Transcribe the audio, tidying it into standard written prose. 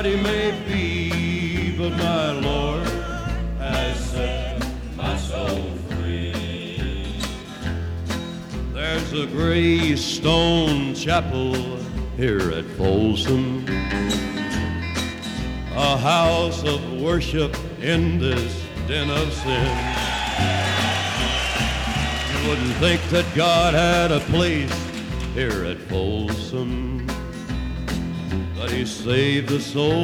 He may be, but my Lord has set my soul free. There's a gray stone chapel here at Folsom, a house of worship in this den of sin. You wouldn't think that God had a place here at Folsom, but He saved the soul